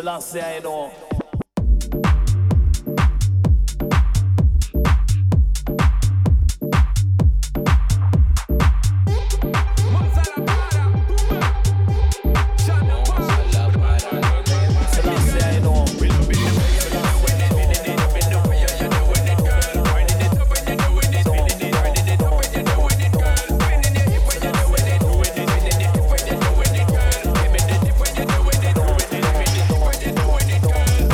Selassie, I know. Girl,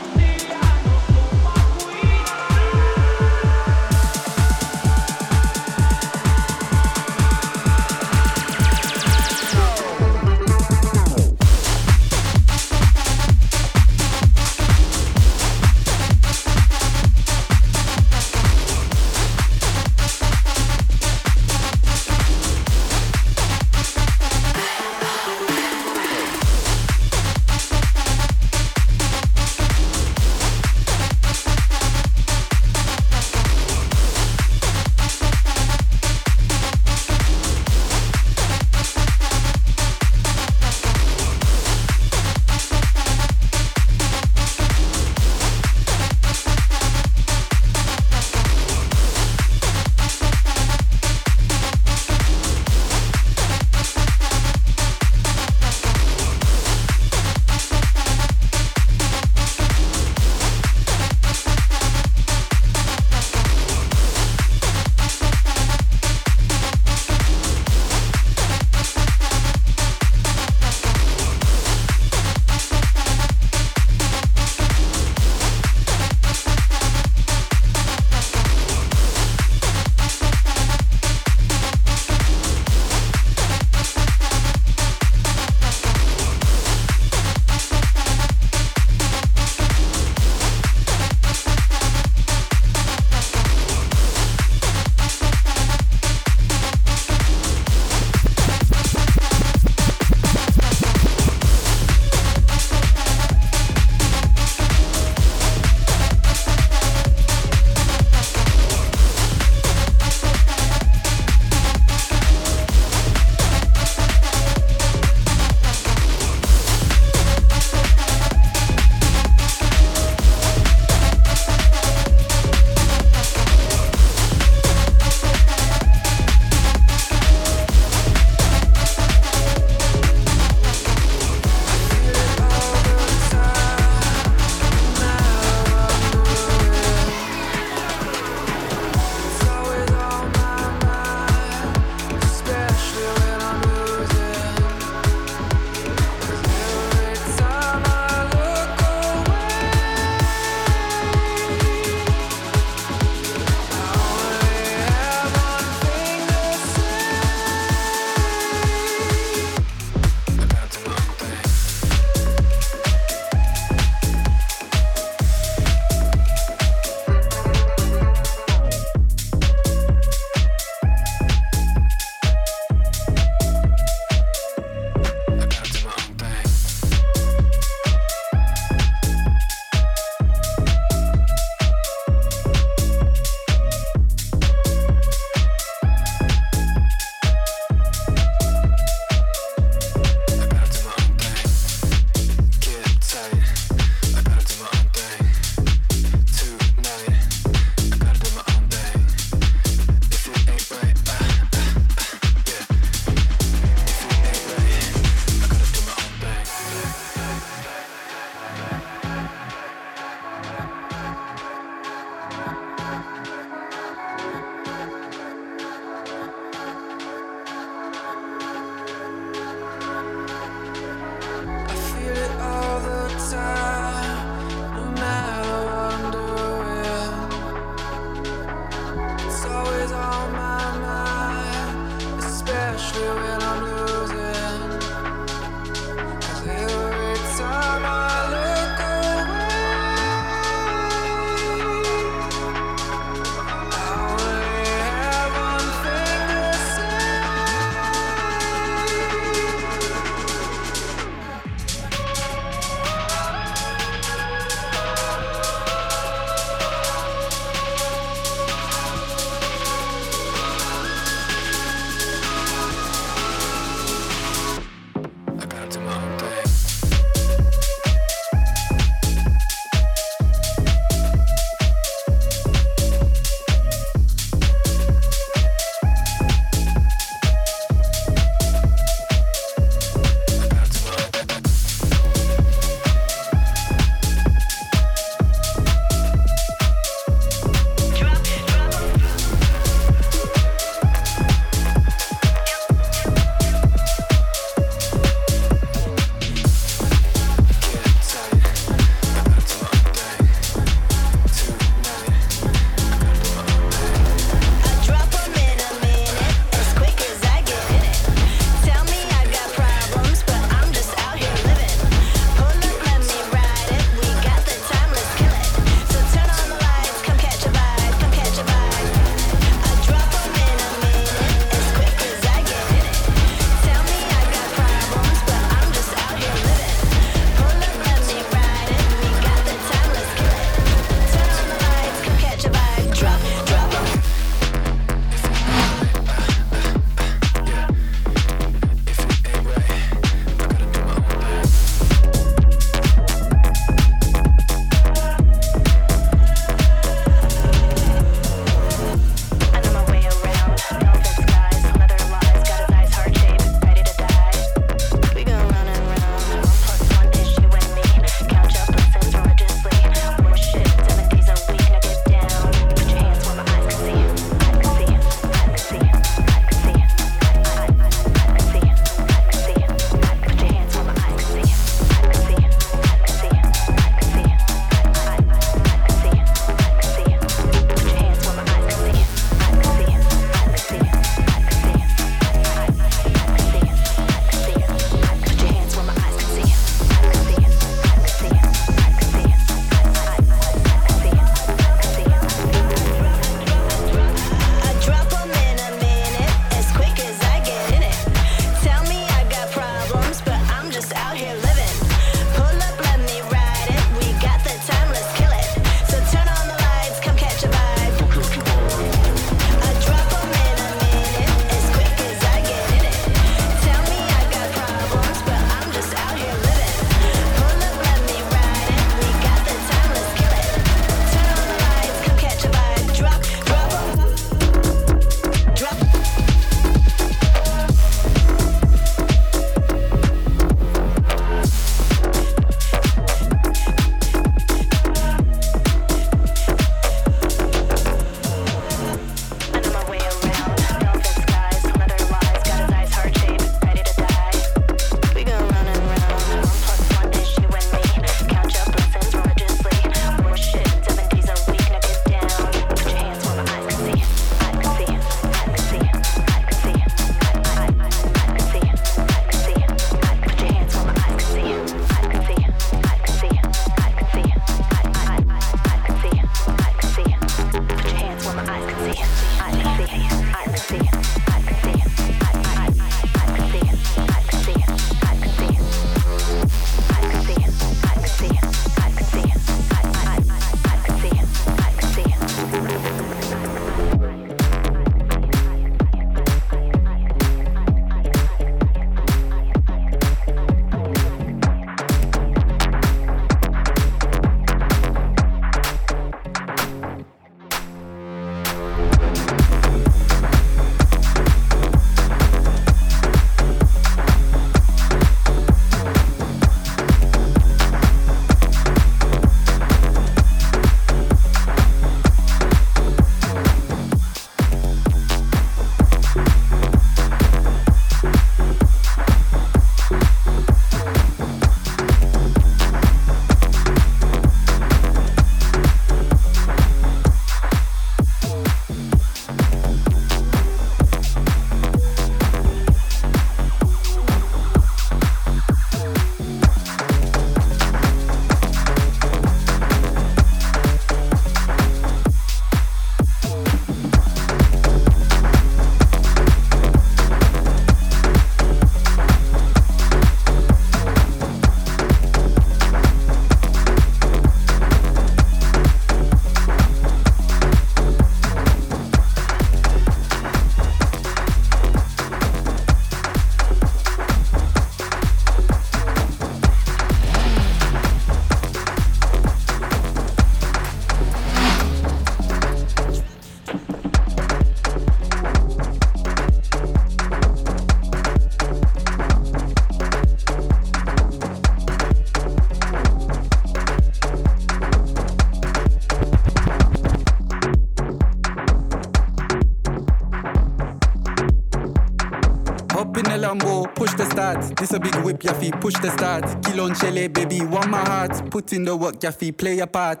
Hop in the Lambo, push the start. This a big whip, Yaffy, push the start. Kilonchele, baby, want my heart. Put in the work, Yaffy, play your part.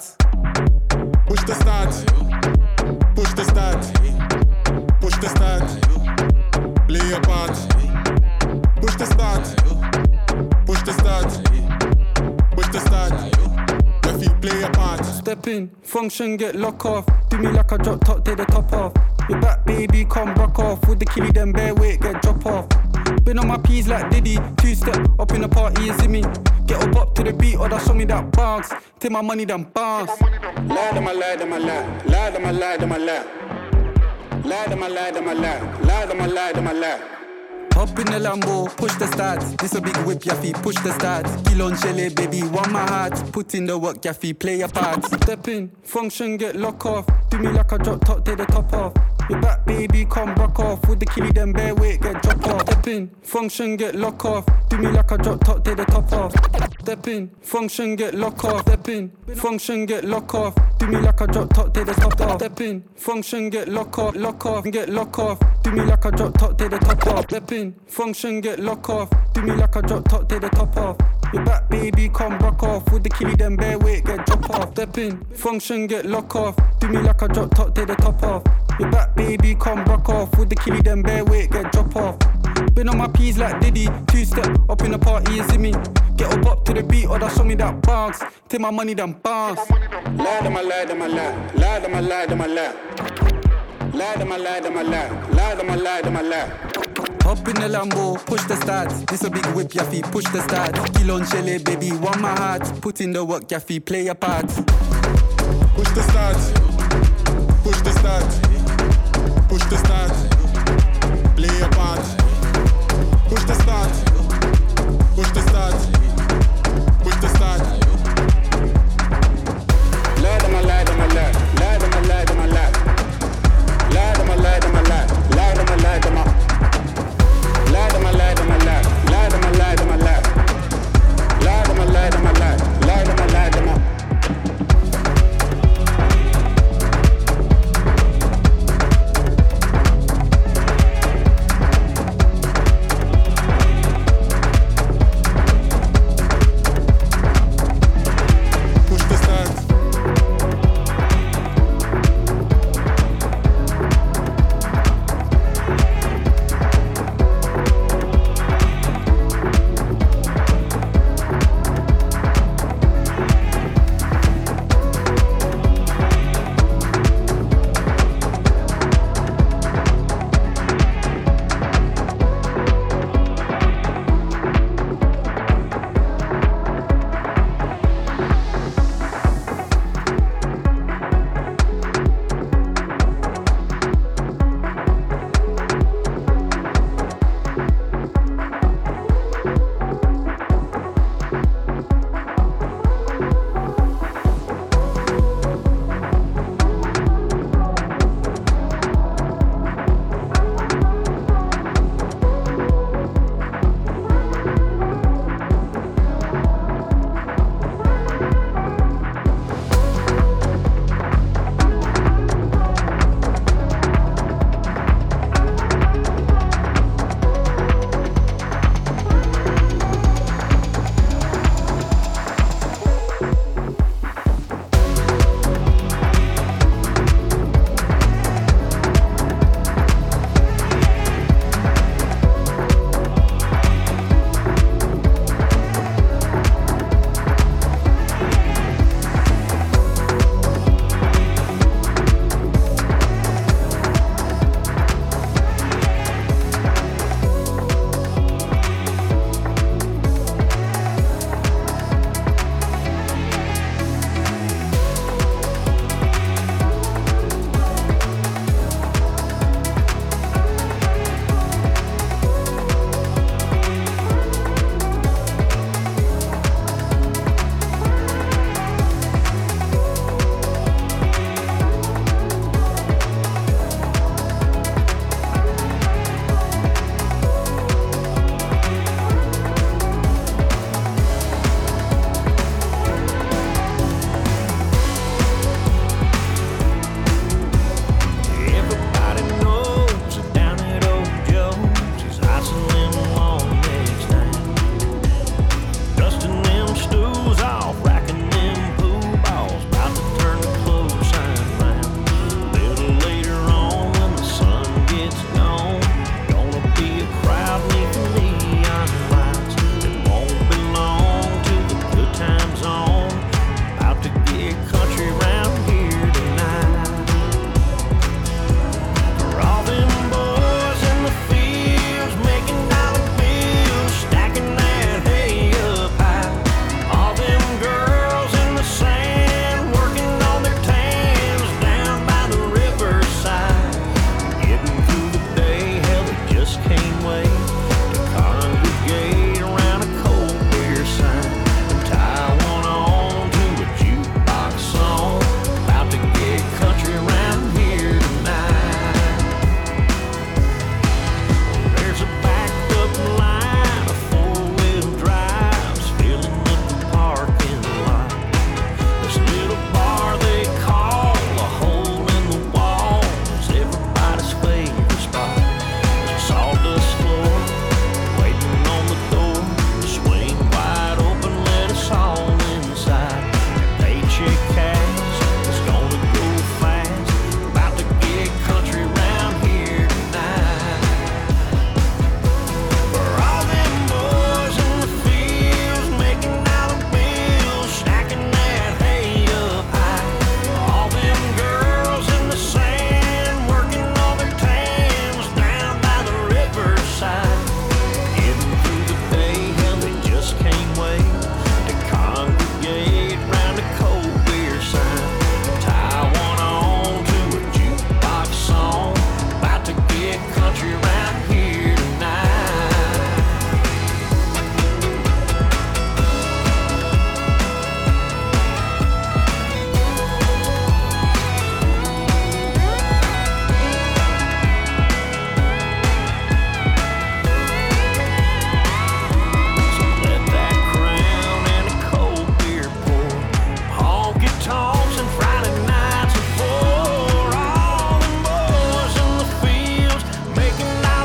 Push the start. Push the start. Push the start. Play your part. Push the start. Push the start. Push the start. Yaffy, play your part. Step in, function, get lock off. Do me like a drop top, take the top off. Your back, baby, come rock off. With the killie, then bare weight, get drop off. Been on my P's like Diddy. 2-step, up in the party, you see me. Get up to the beat, or that show me that bounce. Take my money, then bounce. Lie, them a lie, them a lie. Lie, them a lie, them a lie. Lie, them a lie, them a lie. Lie, them a lie, them a lie. Hop in the Lambo, push the start. This a big whip, Yaffy, push the start. Kilonchele, baby, want my heart. Put in the work, Yaffy, play your part. Step in, function, get lock off. Do me like a drop top, take the top off. Your back, baby, come rock off. With the killie, then bare weight, get drop off. Step in, function, get lock off. Do me like a drop top, take the top off. Step in, function, get lock off. Step in, function, get lock off. Do me like a drop top, take the top off. Step in, function, get lock off, get lock off. Do me like a drop top, take the top off. Step in, function, get lock off. Do me like a drop top, take the top off. Your back, baby, come rock off. With the killie, then bare weight, get drop off. Step in, function, get lock off. Do me like a drop top, take the top off. Your back, baby, come rock off. With the killie, then bare weight, get drop off. Been on my P's like Diddy. 2-step, up in the party, you see me. Get up to the beat, or that show me that bounce. Take my money, then bounce. Lie, them a lie, them a lie. Lie, them a lie, them a lie. Lie, them a lie, them a lie. Lie, them a lie, them a lie. Hop in the Lambo, push the start. This a big whip, Yaffy, push the start. Kilonchele, baby, want my heart. Put in the work, Yaffy, play your part. Push the start. Push the start. Push the start. Play your part. Push the start. Push the start. Push the start. Lie, them a lie, them a lie. Lie, them a lie, them a lie. Lie, them a lie, them a lie. Lie, them a lie, them a lie. Lie, them a lie, them a lie. Lie, them a lie, them a lie. Lie, them a lie, them a lie. Lie, them a lie, them a you around here tonight. So let that crown and a cold beer pour. Honky tonks and Friday nights before. All the boys in the fields making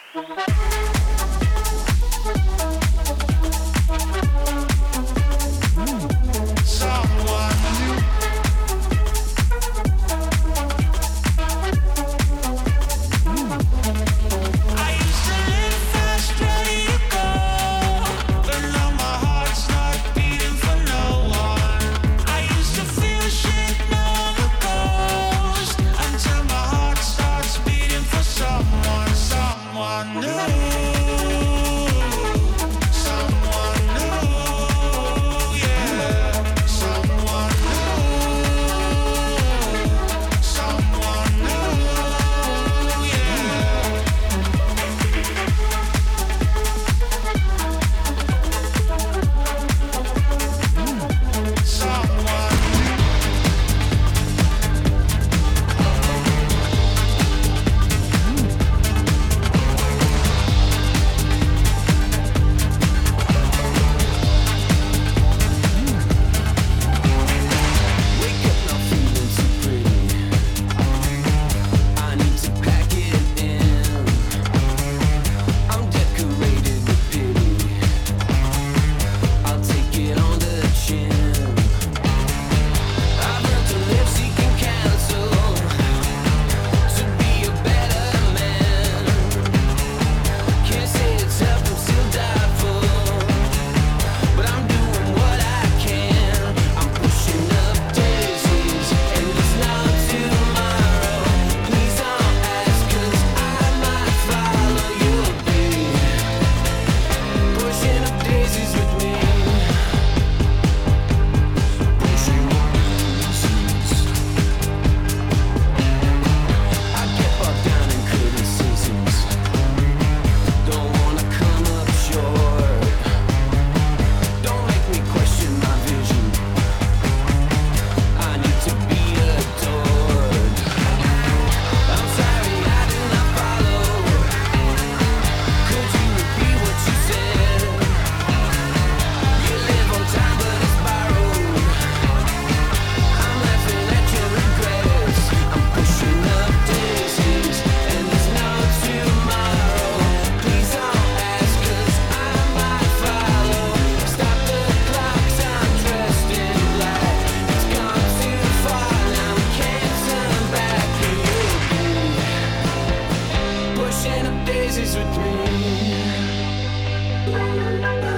daisies with me.